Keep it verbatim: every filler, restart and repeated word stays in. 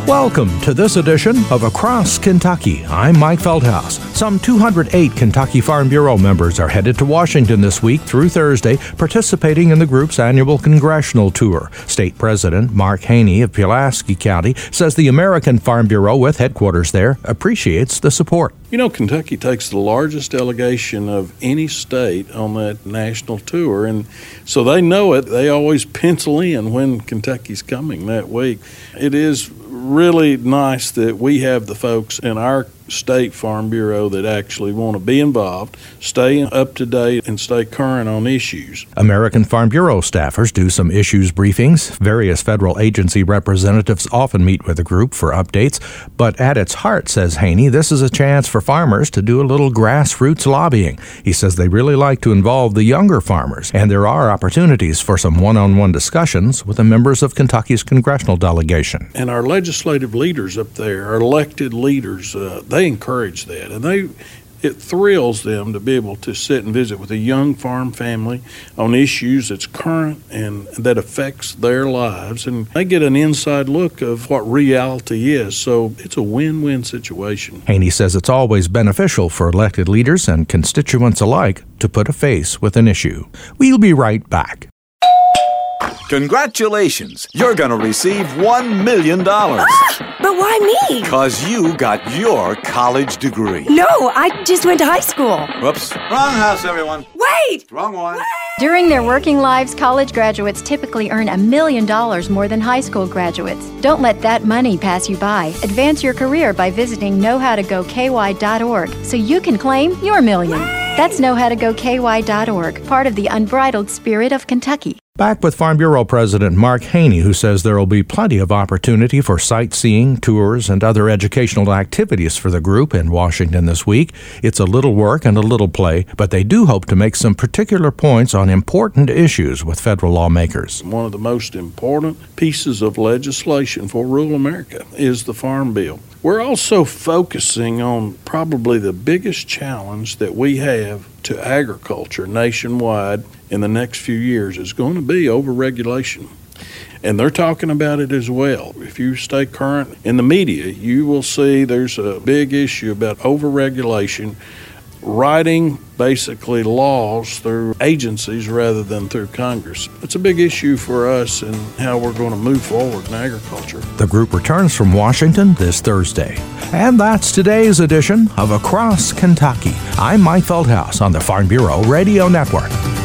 Welcome to this edition of Across Kentucky. I'm Mike Feldhaus. Some two hundred eight Kentucky Farm Bureau members are headed to Washington this week through Thursday, participating in the group's annual congressional tour. State President Mark Haney of Pulaski County says the American Farm Bureau, with headquarters there, appreciates the support. You know, Kentucky takes the largest delegation of any state on that national tour, and so they know it. They always pencil in when Kentucky's coming that week. It is really nice that we have the folks in our State Farm Bureau that actually want to be involved, stay up to date, and stay current on issues. American Farm Bureau staffers do some issues briefings. Various federal agency representatives often meet with the group for updates, but at its heart, says Haney, this is a chance for farmers to do a little grassroots lobbying. He says they really like to involve the younger farmers, and there are opportunities for some one-on-one discussions with the members of Kentucky's congressional delegation. And our legislative leaders up there, our elected leaders, uh, they encourage that, and they it thrills them to be able to sit and visit with a young farm family on issues that's current and that affects their lives, and they get an inside look of what reality is. So it's a win-win situation. Haney says it's always beneficial for elected leaders and constituents alike to put a face with an issue. We'll be right back. Congratulations! You're going to receive one million dollars. Ah, but why me? Because you got your college degree. No, I just went to high school. Whoops. Wrong house, everyone. Wait! Wrong one. Wait. During their working lives, college graduates typically earn a million dollars more than high school graduates. Don't let that money pass you by. Advance your career by visiting know how to go k y dot org so you can claim your million. That's know how to go k y dot org, part of the unbridled spirit of Kentucky. Back with Farm Bureau President Mark Haney, who says there will be plenty of opportunity for sightseeing, tours, and other educational activities for the group in Washington this week. It's a little work and a little play, but they do hope to make some particular points on important issues with federal lawmakers. One of the most important pieces of legislation for rural America is the Farm Bill. We're also focusing on probably the biggest challenge that we have to agriculture nationwide in the next few years is going to be overregulation. And they're talking about it as well. If you stay current in the media, you will see there's a big issue about overregulation, writing basically laws through agencies rather than through Congress. It's a big issue for us and how we're going to move forward in agriculture. The group returns from Washington this Thursday. And that's today's edition of Across Kentucky. I'm Mike Feldhaus on the Farm Bureau Radio Network.